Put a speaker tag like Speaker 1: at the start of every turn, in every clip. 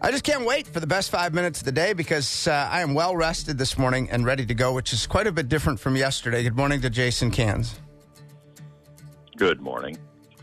Speaker 1: I just can't wait for the best 5 minutes of the day because I am well rested this morning and ready to go, which is quite a bit different from yesterday. Good morning to Jason Cans.
Speaker 2: Good morning.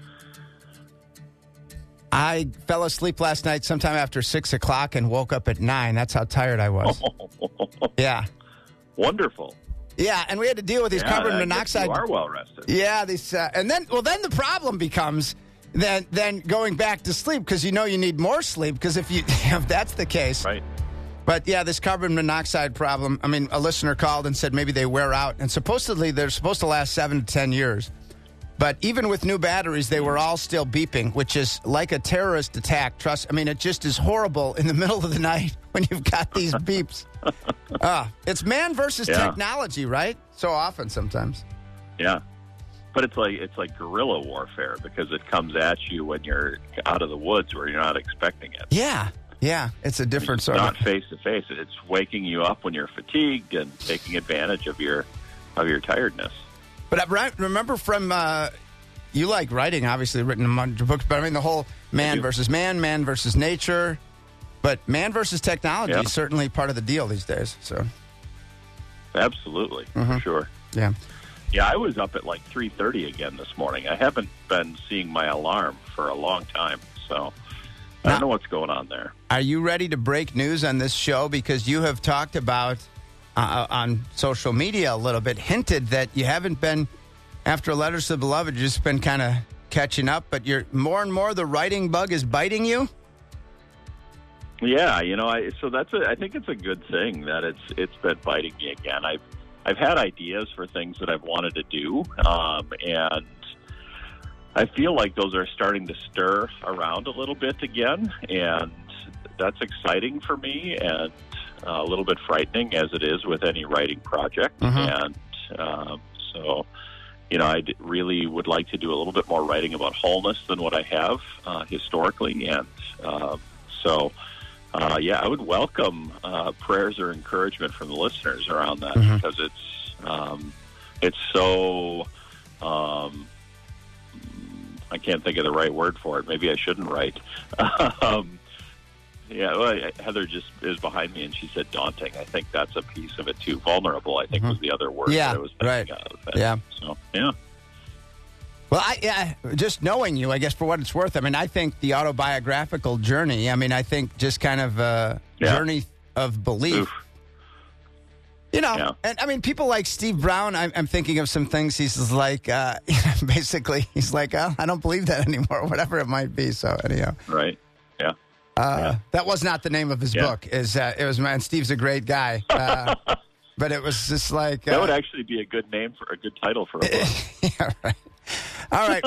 Speaker 1: I fell asleep last night sometime after 6 o'clock and woke up at 9. That's how tired I was. Yeah.
Speaker 2: Wonderful.
Speaker 1: Yeah, and we had to deal with these carbon monoxide.
Speaker 2: You are well rested.
Speaker 1: Yeah, these, and then the problem becomes then going back to sleep because you need more sleep because if that's the case.
Speaker 2: Right.
Speaker 1: But yeah, this carbon monoxide problem. I mean, a listener called and said maybe they wear out, and supposedly they're supposed to last 7 to 10 years. But even with new batteries, they were all still beeping, which is like a terrorist attack. It just is horrible in the middle of the night when you've got these beeps. It's man versus technology, right? So often sometimes.
Speaker 2: Yeah. But it's like guerrilla warfare because it comes at you when you're out of the woods where you're not expecting it.
Speaker 1: Yeah. Yeah. It's a different sort of...
Speaker 2: Not face to face. It's waking you up when you're fatigued and taking advantage of your tiredness.
Speaker 1: But I remember from, you like writing, obviously, written a bunch of books, but I mean the whole man versus nature, but man versus technology is certainly part of the deal these days. So,
Speaker 2: absolutely, for sure.
Speaker 1: Yeah.
Speaker 2: Yeah, I was up at like 3:30 again this morning. I haven't been seeing my alarm for a long time, so I don't know what's going on there.
Speaker 1: Are you ready to break news on this show? Because you have talked about... on social media a little bit, hinted that you haven't been, after Letters to the Beloved, you've just been kind of catching up, but you're more and more the writing bug is biting you?
Speaker 2: Yeah, I think it's a good thing that it's been biting me again. I've had ideas for things that I've wanted to do, and I feel like those are starting to stir around a little bit again, and that's exciting for me, and a little bit frightening as it is with any writing project. And so, I really would like to do a little bit more writing about wholeness than what I have historically. And I would welcome prayers or encouragement from the listeners around that because it's so... I can't think of the right word for it. Maybe I shouldn't write. Yeah, well, Heather just is behind me, and she said daunting. I think that's a piece of it, too. Vulnerable, I think, was the other word that I was thinking of. And so, yeah.
Speaker 1: Well, just knowing you, I guess, for what it's worth, I think the autobiographical journey, I think just kind of a journey of belief.
Speaker 2: Oof.
Speaker 1: And people like Steve Brown, I'm thinking of some things. He's like, basically, he's like, oh, I don't believe that anymore, whatever it might be. So, anyhow.
Speaker 2: Right. Yeah.
Speaker 1: That was not the name of his book. It was, man, Steve's a great guy. But it was just like...
Speaker 2: that would actually be a good name for a good title for a book.
Speaker 1: Yeah, right. All right.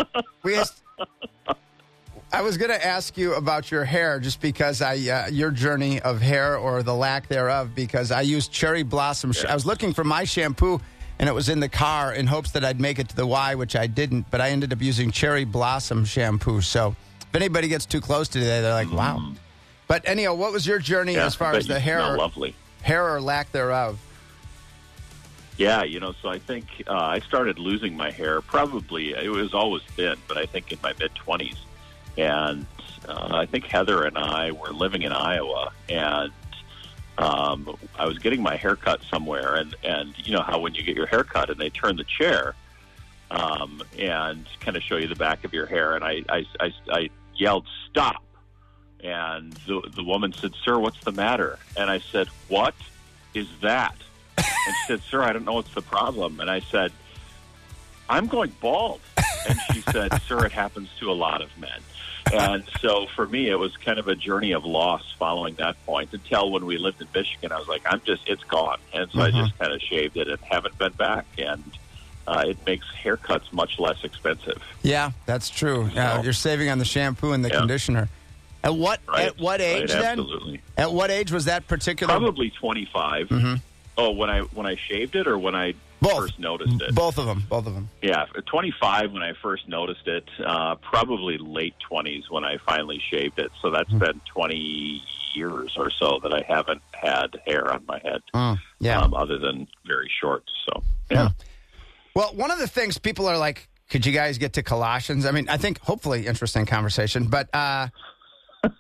Speaker 1: I was going to ask you about your hair just because your journey of hair or the lack thereof, because I used cherry blossom. I was looking for my shampoo, and it was in the car in hopes that I'd make it to the Y, which I didn't, but I ended up using cherry blossom shampoo. So if anybody gets too close to it, they're like, wow. But anyhow, what was your journey as far as the hair or lack thereof?
Speaker 2: Yeah, so I think I started losing my hair probably, it was always thin, but I think in my mid-20s. And I think Heather and I were living in Iowa, and I was getting my hair cut somewhere, and you know how when you get your hair cut and they turn the chair and kind of show you the back of your hair, and I yelled, "Stop!" And the woman said, "Sir, what's the matter?" And I said, "What is that?" And she said, "Sir, I don't know what's the problem." And I said, "I'm going bald." And she said, "Sir, it happens to a lot of men." And so for me, it was kind of a journey of loss following that point until when we lived in Michigan, I was like, it's gone. And so I just kind of shaved it and haven't been back. And it makes haircuts much less expensive.
Speaker 1: Yeah, that's true.
Speaker 2: So,
Speaker 1: you're saving on the shampoo and the conditioner. At what age then?
Speaker 2: Absolutely.
Speaker 1: At what age was that particular?
Speaker 2: Probably 25. Mm-hmm. Oh, when I shaved it or when I first noticed it?
Speaker 1: Both of them.
Speaker 2: Yeah, 25 when I first noticed it. Probably late 20s when I finally shaved it. So that's been 20 years or so that I haven't had hair on my head. Other than very short. So, yeah.
Speaker 1: Well, one of the things people are like, could you guys get to Colossians? I mean, I think hopefully interesting conversation, but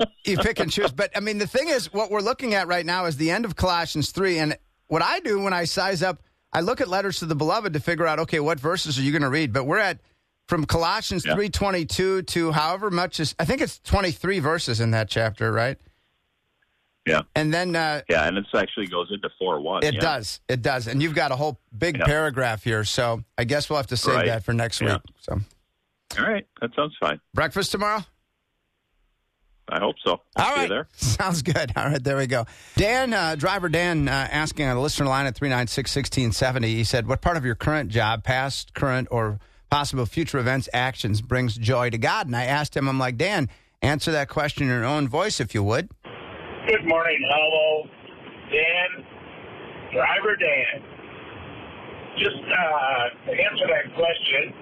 Speaker 1: You pick and choose. But, I mean, the thing is, what we're looking at right now is the end of Colossians 3. And what I do when I size up, I look at Letters to the Beloved to figure out, okay, what verses are you going to read? But we're at from Colossians 3:22 to however much is, I think it's 23 verses in that chapter, right?
Speaker 2: Yeah.
Speaker 1: And then...
Speaker 2: and it actually goes into 4:1.
Speaker 1: It does. It does. And you've got a whole big paragraph here. So I guess we'll have to save that for next week. So.
Speaker 2: All right. That sounds fine.
Speaker 1: Breakfast tomorrow?
Speaker 2: I hope so.
Speaker 1: All right.
Speaker 2: See you there.
Speaker 1: Sounds good. All right, there we go. Dan, driver Dan, asking on the listener line at 396-1670, he said, what part of your current job, past, current, or possible future events, actions brings joy to God? And I asked him, I'm like, Dan, answer that question in your own voice, if you would.
Speaker 3: Good morning. Hello, Dan, driver Dan. Just to answer that question,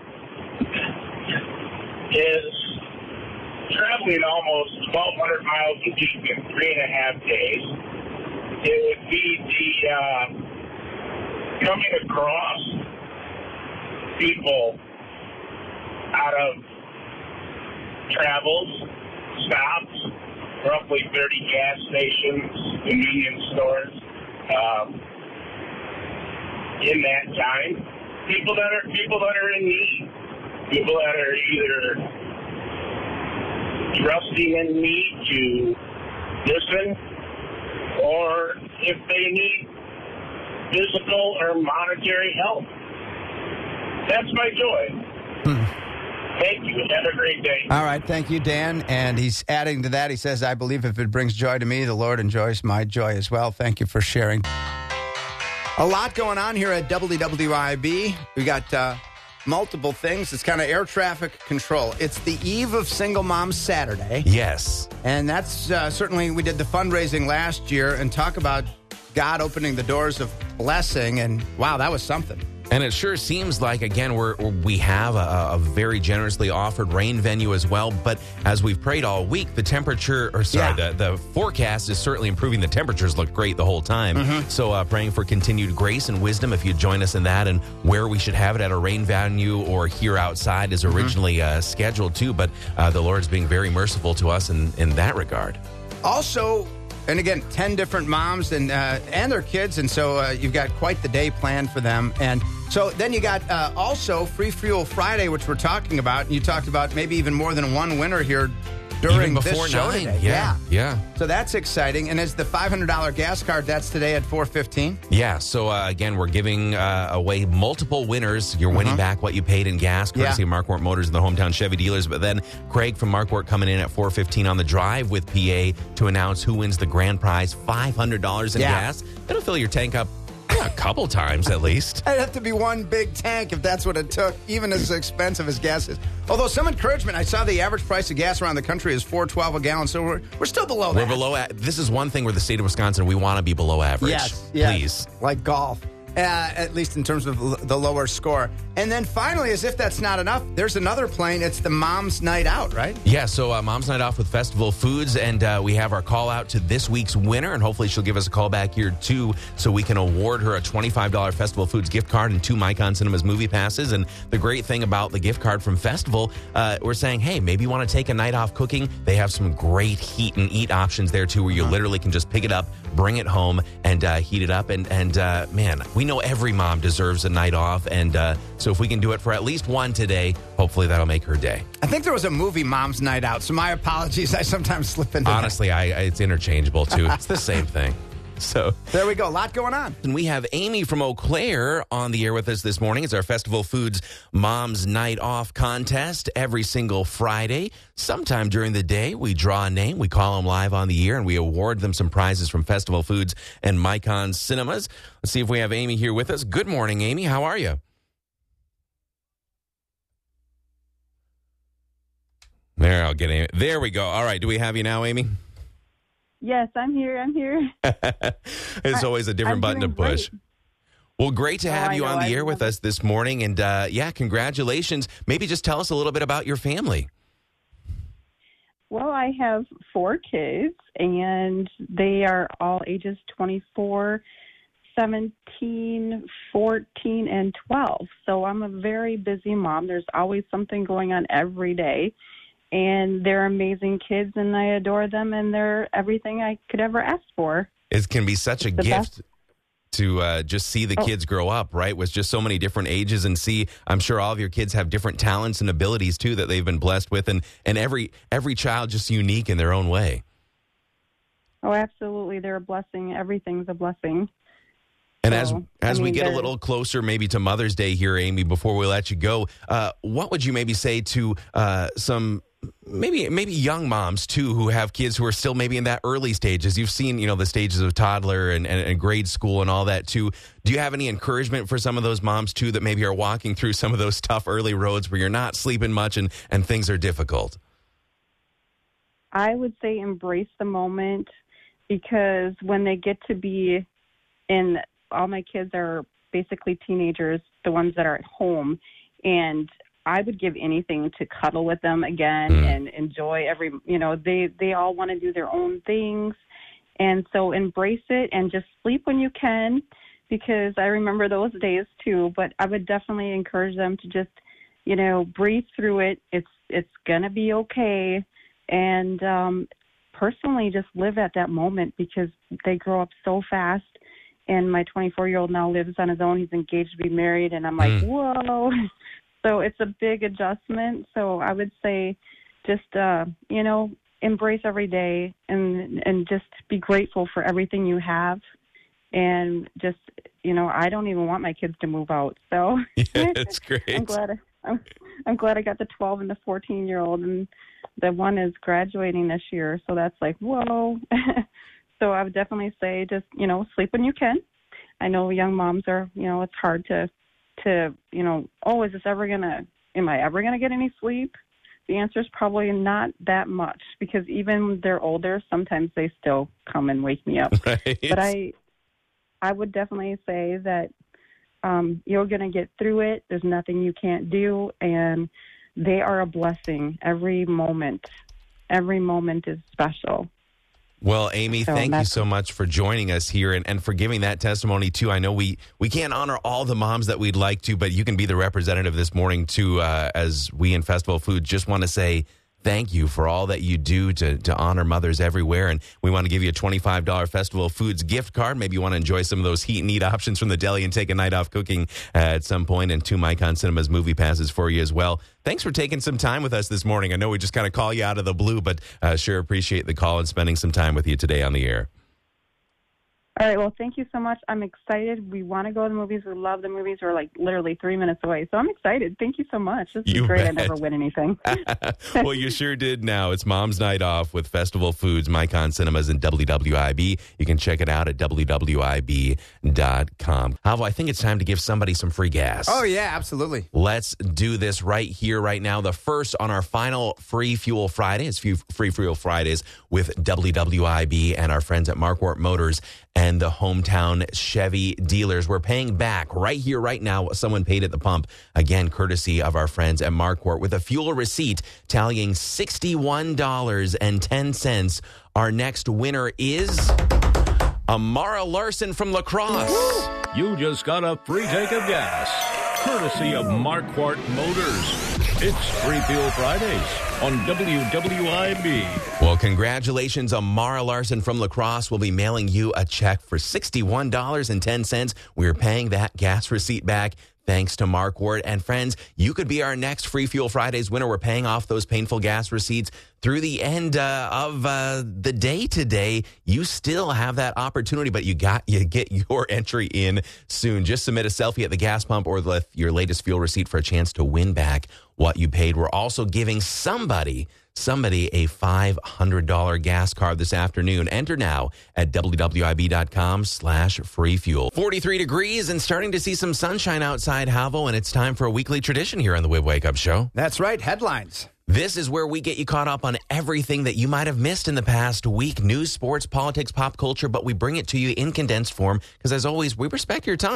Speaker 3: is traveling almost 1,200 miles a week in 3.5 days. It would be the coming across people out of travels, stops, roughly 30 gas stations, convenience stores, in that time. People that are in need. People that are either trusting in me to listen, or if they need physical or monetary help. That's my joy. Thank you. Have a great day.
Speaker 1: All right. Thank you, Dan. And he's adding to that. He says, I believe if it brings joy to me, the Lord enjoys my joy as well. Thank you for sharing. A lot going on here at WWIB. We got multiple things. It's kind of air traffic control. It's the eve of Single Mom Saturday.
Speaker 4: Yes.
Speaker 1: And that's certainly, we did the fundraising last year and talk about God opening the doors of blessing. And wow, that was something.
Speaker 4: And it sure seems like, again, we have a very generously offered rain venue as well. But as we've prayed all week, the temperature, the forecast is certainly improving. The temperatures look great the whole time. Mm-hmm. So praying for continued grace and wisdom if you join us in that, and where we should have it at a rain venue or here outside is originally scheduled too. But the Lord's being very merciful to us in that regard.
Speaker 1: Also, and again, 10 different moms and their kids, and so you've got quite the day planned for them. And so then you got also Free Fuel Friday, which we're talking about. And you talked about maybe even more than one winner here during this show today.
Speaker 4: Yeah.
Speaker 1: So that's exciting. And as the $500 gas card, that's today at 4:15.
Speaker 4: Yeah. So again, we're giving away multiple winners. You're winning back what you paid in gas, courtesy of Marquardt Motors and the hometown Chevy dealers. But then Craig from Marquardt coming in at 4:15 on the drive with PA to announce who wins the grand prize, $500 in gas. It'll fill your tank up a couple times at least.
Speaker 1: It'd have to be one big tank if that's what it took, even as expensive as gas is. Although some encouragement, I saw the average price of gas around the country is $4.12 a gallon, so we're still below that.
Speaker 4: We're below. This is one thing where the state of Wisconsin, we want to be below average.
Speaker 1: Yes.
Speaker 4: Please.
Speaker 1: Like golf. At least in terms of the lower score. And then finally, as if that's not enough, there's another plane. It's the Mom's Night Out, right?
Speaker 4: Yeah, so Mom's Night Off with Festival Foods, and we have our call out to this week's winner, and hopefully she'll give us a call back here too, so we can award her a $25 Festival Foods gift card and 2 Micon Cinemas movie passes. And the great thing about the gift card from Festival, we're saying, hey, maybe you want to take a night off cooking. They have some great heat and eat options there too, where you literally can just pick it up, bring it home, and heat it up. And man, we know every mom deserves a night off, and so if we can do it for at least one today, hopefully that'll make her day.
Speaker 1: I think there was a movie, Mom's Night Out, so my apologies. I sometimes slip into
Speaker 4: Honestly, it's interchangeable too. It's the same thing. So
Speaker 1: there we go. A lot going on.
Speaker 4: And we have Amy from Eau Claire on the air with us this morning. It's our Festival Foods Mom's Night Off contest every single Friday. Sometime during the day, we draw a name, we call them live on the air, and we award them some prizes from Festival Foods and Micon Cinemas. Let's see if we have Amy here with us. Good morning, Amy. How are you? There, I'll get Amy. There we go. All right. Do we have you now, Amy?
Speaker 5: Yes, I'm here.
Speaker 4: It's always a different button to push. Great. Well, great to have you on the air with us this morning. And congratulations. Maybe just tell us a little bit about your family.
Speaker 5: Well, I have 4 kids, and they are all ages 24, 17, 14, and 12. So I'm a very busy mom. There's always something going on every day. and they're amazing kids, and I adore them, and they're everything I could ever ask for.
Speaker 4: It can be such a gift to just see the kids grow up, right? With just so many different ages, and see, I'm sure all of your kids have different talents and abilities too that they've been blessed with, and every child just unique in their own way.
Speaker 5: Oh, absolutely. They're a blessing. Everything's a blessing.
Speaker 4: And
Speaker 5: so,
Speaker 4: as we get a little closer maybe to Mother's Day here, Amy, before we let you go, what would you maybe say to some maybe young moms too who have kids who are still maybe in that early stages? You've seen, the stages of toddler and grade school and all that too. Do you have any encouragement for some of those moms too that maybe are walking through some of those tough early roads where you're not sleeping much and things are difficult?
Speaker 5: I would say embrace the moment, because when they get to be in, all my kids are basically teenagers, the ones that are at home, and I would give anything to cuddle with them again and enjoy they all want to do their own things. And so embrace it and just sleep when you can, because I remember those days too. But I would definitely encourage them to just, breathe through it. It's going to be okay. And personally just live at that moment, because they grow up so fast. And my 24-year-old now lives on his own. He's engaged to be married. And I'm like, whoa. So it's a big adjustment. So I would say just, embrace every day and just be grateful for everything you have. And just, I don't even want my kids to move out. So
Speaker 4: yeah, that's great.
Speaker 5: I'm glad I got the 12 and the 14-year-old, and the one is graduating this year. So that's like, whoa. So I would definitely say just, sleep when you can. I know young moms are, it's hard to am I ever going to get any sleep? The answer is probably not that much, because even when they're older, sometimes they still come and wake me up.
Speaker 4: Right.
Speaker 5: But I would definitely say that you're going to get through it. There's nothing you can't do, and they are a blessing. Every moment is special.
Speaker 4: Well, Amy, thank you so much for joining us here and for giving that testimony, too. I know we can't honor all the moms that we'd like to, but you can be the representative this morning, too, as we in Festival Foods just want to say thank you for all that you do to honor mothers everywhere. And we want to give you a $25 Festival Foods gift card. Maybe you want to enjoy some of those heat and eat options from the deli and take a night off cooking at some point, and 2 Micon Cinemas movie passes for you as well. Thanks for taking some time with us this morning. I know we just kind of call you out of the blue, but sure appreciate the call and spending some time with you today on the air.
Speaker 5: All right. Well, thank you so much. I'm excited. We want to go to the movies. We love the movies. We're like literally 3 minutes away. So I'm excited. Thank you so much. This is great. I never win anything.
Speaker 4: Well, you sure did now. It's Mom's Night Off with Festival Foods, Micon Cinemas, and WWIB. You can check it out at WWIB.com. Havo, I think it's time to give somebody some free gas.
Speaker 1: Oh, yeah, absolutely.
Speaker 4: Let's do this right here, right now. The first on our final Free Fuel Friday. It's Free Fuel Fridays with WWIB and our friends at Marquardt Motors and the hometown Chevy dealers. We're paying back right here, right now, what someone paid at the pump. Again, courtesy of our friends at Marquardt with a fuel receipt tallying $61.10. Our next winner is Amara Larson from La Crosse.
Speaker 6: You just got a free tank of gas, courtesy of Marquardt Motors. It's Free Fuel Fridays on WWIB.
Speaker 4: Well, congratulations, Amara Larson from La Crosse. We'll be mailing you a check for $61.10. We're paying that gas receipt back thanks to Marquardt. And friends, you could be our next Free Fuel Fridays winner. We're paying off those painful gas receipts through the end of the day today. You still have that opportunity, but you get your entry in soon. Just submit a selfie at the gas pump or your latest fuel receipt for a chance to win back what you paid. We're also giving somebody a $500 gas card this afternoon. Enter now at WWIB.com/freefuel. 43 degrees and starting to see some sunshine outside, Havo, and it's time for a weekly tradition here on the Wib Wake Up Show.
Speaker 1: That's right, headlines.
Speaker 4: This is where we get you caught up on everything that you might have missed in the past week. News, sports, politics, pop culture, but we bring it to you in condensed form because, as always, we respect your time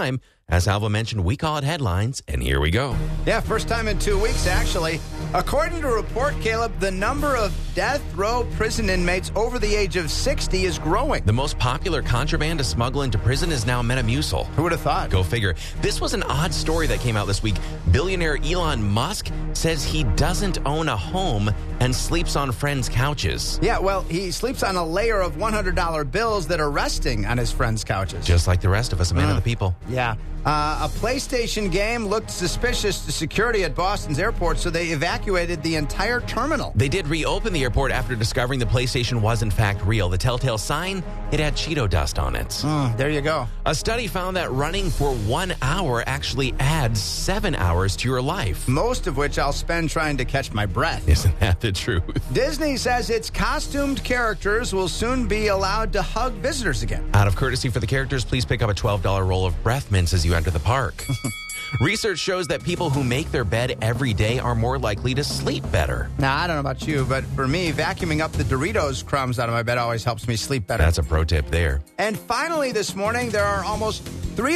Speaker 4: As Alva mentioned, we call it headlines, and here we go.
Speaker 1: Yeah, first time in 2 weeks, actually. According to a report, Caleb, the number of death row prison inmates over the age of 60 is growing.
Speaker 4: The most popular contraband to smuggle into prison is now Metamucil.
Speaker 1: Who would have thought?
Speaker 4: Go figure. This was an odd story that came out this week. Billionaire Elon Musk says he doesn't own a home and sleeps on friends' couches.
Speaker 1: Yeah, well, he sleeps on a layer of $100 bills that are resting on his friends' couches.
Speaker 4: Just like the rest of us, a man of the people.
Speaker 1: Yeah. A PlayStation game looked suspicious to security at Boston's airport, so they evacuated the entire terminal.
Speaker 4: They did reopen the airport after discovering the PlayStation was in fact real. The telltale sign, it had Cheeto dust on it.
Speaker 1: There you go.
Speaker 4: A study found that running for 1 hour actually adds 7 hours to your life.
Speaker 1: Most of which I'll spend trying to catch my breath.
Speaker 4: Isn't that the truth?
Speaker 1: Disney says its costumed characters will soon be allowed to hug visitors again.
Speaker 4: Out of courtesy for the characters, please pick up a $12 roll of breath mints as you enter the park. Research shows that people who make their bed every day are more likely to sleep better.
Speaker 1: Now, I don't know about you, but for me, vacuuming up the Doritos crumbs out of my bed always helps me sleep better.
Speaker 4: That's a pro tip there.
Speaker 1: And finally this morning, there are almost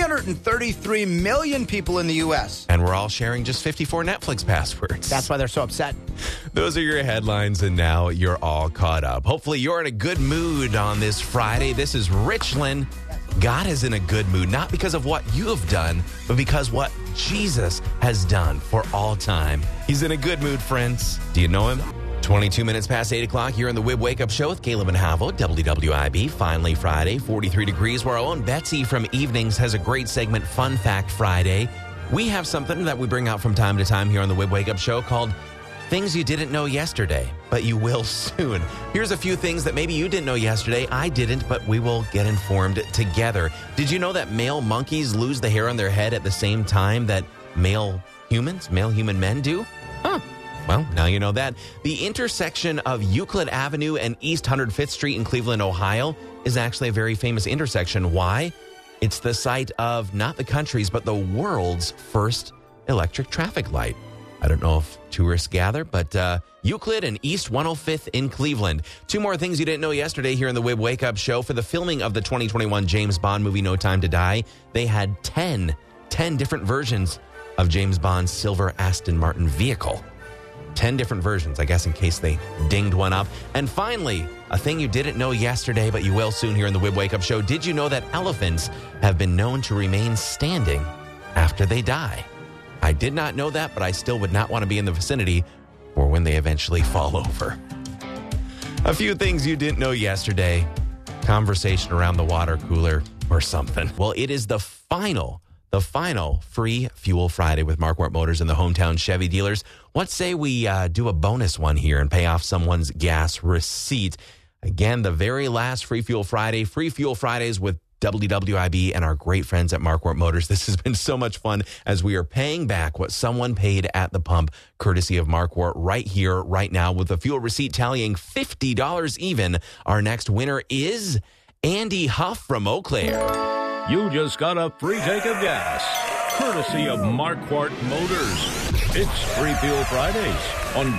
Speaker 1: 333 million people in the U.S.
Speaker 4: And we're all sharing just 54 Netflix passwords.
Speaker 1: That's why they're so upset.
Speaker 4: Those are your headlines, and now you're all caught up. Hopefully you're in a good mood on this Friday. This is Richland. God is in a good mood, not because of what you have done, but because what Jesus has done for all time. He's in a good mood, friends. Do you know him? 22 minutes past 8 o'clock here on the WIB Wake Up Show with Caleb and Havo, WWIB. Finally Friday, 43 degrees, where our own Betsy from Evenings has a great segment, Fun Fact Friday. We have something that we bring out from time to time here on the WIB Wake Up Show called Things You Didn't Know Yesterday, but you will soon. Here's a few things that maybe you didn't know yesterday. I didn't, but we will get informed together. Did you know that male monkeys lose the hair on their head at the same time that male human men do? Huh. Well, now you know that. The intersection of Euclid Avenue and East 105th Street in Cleveland, Ohio is actually a very famous intersection. Why? It's the site of not the country's, but the world's first electric traffic light. I don't know if tourists gather, but Euclid and East 105th in Cleveland. Two more things you didn't know yesterday here in the WIB Wake Up Show. For the filming of the 2021 James Bond movie No Time to Die, they had 10 different versions of James Bond's silver Aston Martin vehicle. 10 different versions, I guess, in case they dinged one up. And finally, a thing you didn't know yesterday, but you will soon here in the WIB Wake Up Show. Did you know that elephants have been known to remain standing after they die? I did not know that, but I still would not want to be in the vicinity for when they eventually fall over. A few things you didn't know yesterday. Conversation around the water cooler or something. Well, it is the final free Fuel Friday with Marquardt Motors and the hometown Chevy dealers. What say we do a bonus one here and pay off someone's gas receipt? Again, the very last Free Fuel Friday, Free Fuel Fridays with WWIB and our great friends at Marquardt Motors. This has been so much fun as we are paying back what someone paid at the pump, courtesy of Marquardt, right here, right now, with a fuel receipt tallying $50 even. Our next winner is Andy Huff from Eau Claire.
Speaker 6: You just got a free tank of gas, courtesy of Marquardt Motors. It's Free Fuel Fridays on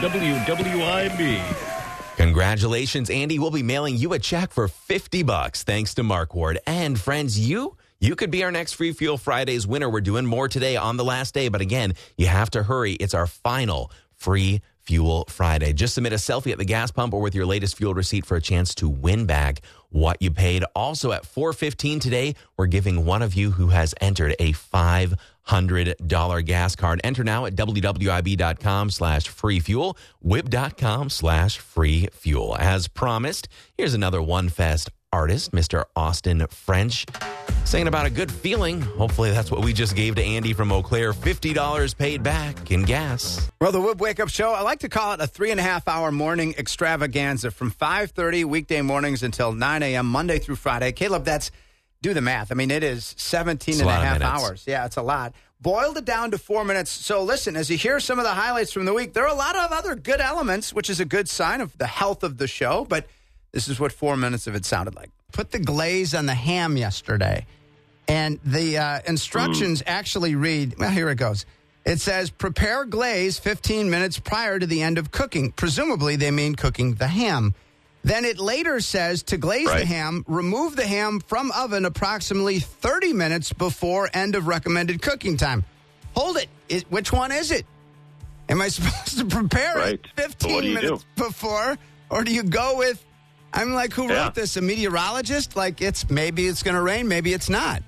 Speaker 6: WWIB.
Speaker 4: Congratulations, Andy. We'll be mailing you a check for $50 thanks to Marquardt. And friends, you could be our next Free Fuel Fridays winner. We're doing more today on the last day. But again, you have to hurry. It's our final Free Fuel Friday. Just submit a selfie at the gas pump or with your latest fuel receipt for a chance to win back what you paid. Also at 4:15 today, we're giving one of you who has entered a $500 gas card. Enter now at wwib.com/freefuel, wib.com/freefuel. As promised, here's another One Fest artist, Mr. Austin French, saying about a good feeling. Hopefully that's what we just gave to Andy from Eau Claire. $50 paid back in gas.
Speaker 1: Well, the WIB Wake Up Show, I like to call it a 3.5-hour morning extravaganza from 5:30 weekday mornings until 9 a.m. Monday through Friday. Caleb, do the math. I mean, it is 17 and a half hours. Yeah, it's a lot. Boiled it down to 4 minutes. So listen, as you hear some of the highlights from the week, there are a lot of other good elements, which is a good sign of the health of the show, but this is what 4 minutes of it sounded like. Put the glaze on the ham yesterday, and the instructions actually read, well, here it goes. It says, prepare glaze 15 minutes prior to the end of cooking. Presumably, they mean cooking the ham. Then it later says to glaze the ham, remove the ham from oven approximately 30 minutes before end of recommended cooking time. Hold it. Which one is it? Am I supposed to prepare it 15 minutes before? Or do you go with, I'm like, who wrote this? A meteorologist? Like, maybe it's going to rain, maybe it's not.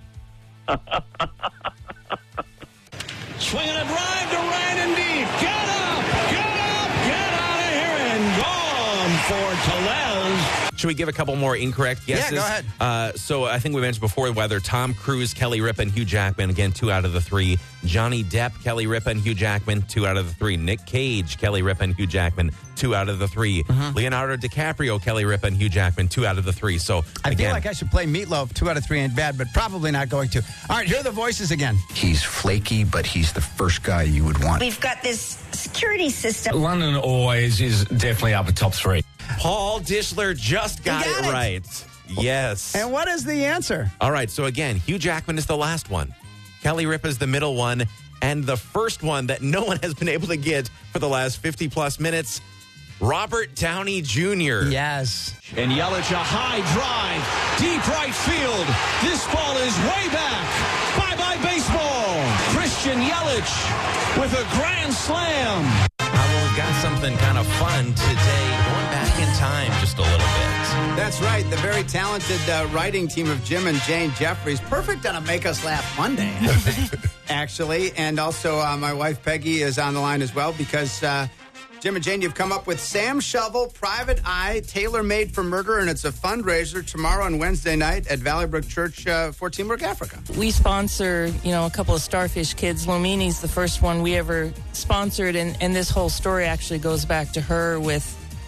Speaker 7: Swinging a drive to right and deep. Get up, get out of here, and gone for Tellez.
Speaker 4: Should we give a couple more incorrect guesses?
Speaker 1: Yeah, go ahead.
Speaker 4: So I think we mentioned before whether Tom Cruise, Kelly Ripa, and Hugh Jackman, again, 2 out of the 3. Johnny Depp, Kelly Ripa, and Hugh Jackman, 2 out of the 3. Nick Cage, Kelly Ripa, and Hugh Jackman, 2 out of the 3. Leonardo DiCaprio, Kelly Ripa, and Hugh Jackman, 2 out of the 3. So
Speaker 1: I feel like I should play Meatloaf. 2 out of 3 ain't bad, but probably not going to. All right, here are the voices again.
Speaker 8: He's flaky, but he's the first guy you would want.
Speaker 9: We've got this security system.
Speaker 10: London Always is definitely up at top 3.
Speaker 4: Paul Dishler just got it right. Yes.
Speaker 1: And what is the answer?
Speaker 4: All right, so again, Hugh Jackman is the last one. Kelly Ripa is the middle one. And the first one that no one has been able to get for the last 50-plus minutes, Robert Downey Jr.
Speaker 1: Yes.
Speaker 7: And Yelich, a high drive, deep right field. This ball is way back. Bye-bye baseball. Christian Yelich with a grand slam.
Speaker 4: Well, we've got something kind of fun today, going back in time just a little bit.
Speaker 1: That's right. The very talented writing team of Jim and Jane Jeffries. Perfect on a Make Us Laugh Monday, actually. And also my wife Peggy is on the line as well because Jim and Jane, you've come up with Sam Shovel, Private Eye, tailor-made for murder, and it's a fundraiser tomorrow on Wednesday night at Valley Brook Church, 14 Brook, Africa.
Speaker 11: We sponsor, a couple of Starfish kids. Lomini's the first one we ever sponsored, and this whole story actually goes back to her with,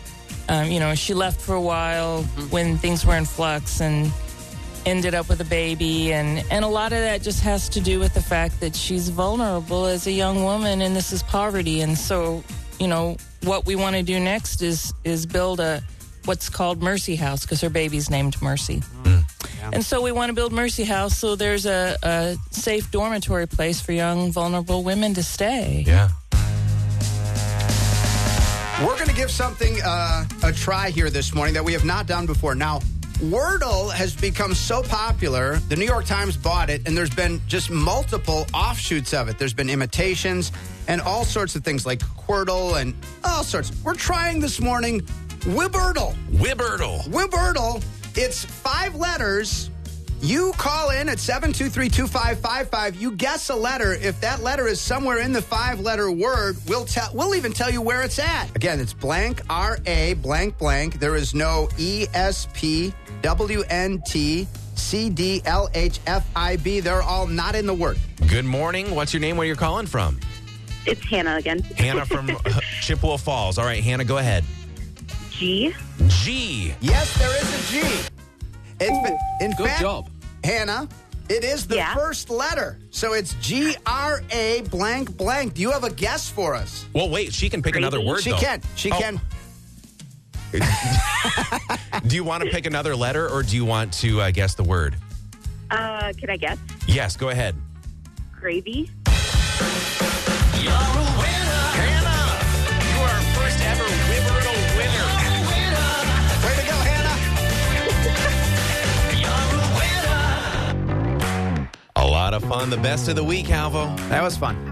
Speaker 11: she left for a while when things were in flux and ended up with a baby, and a lot of that just has to do with the fact that she's vulnerable as a young woman, and this is poverty, and so... what we want to do next is build what's called Mercy House because her baby's named Mercy. And so we want to build Mercy House so there's a safe dormitory place for young, vulnerable women to stay.
Speaker 4: Yeah.
Speaker 1: We're going to give something a try here this morning that we have not done before. Now, Wordle has become so popular, the New York Times bought it, and there's been just multiple offshoots of it. There's been imitations and all sorts of things like Quirtle and all sorts. We're trying this morning Wibbertle. Wibbertle. It's 5 letters. You call in at 723-2555. You guess a letter. If that letter is somewhere in the 5-letter word, we'll even tell you where it's at. Again, it's blank, R-A, blank, blank. There is no E-S-P, W-N-T, C-D-L-H-F-I-B. They're all not in the word.
Speaker 4: Good morning. What's your name? Where you're calling from?
Speaker 12: It's Hannah again.
Speaker 4: Hannah from Chippewa Falls. All right, Hannah, go ahead.
Speaker 12: G.
Speaker 1: Yes, there is a G.
Speaker 10: Good job.
Speaker 1: Hannah, it is the first letter. So it's G-R-A blank blank. Do you have a guess for us?
Speaker 4: Well, wait, she can pick another word,
Speaker 1: She can.
Speaker 4: Do you want to pick another letter or do you want to guess the word?
Speaker 12: Can I guess?
Speaker 4: Yes, go ahead.
Speaker 12: Gravy.
Speaker 4: You're a winner. Hannah, you are our first ever Wibbertle winner.
Speaker 1: Way to go, Hannah.
Speaker 4: You're a winner. A lot of fun. The best of the week, Alvo.
Speaker 1: That was fun.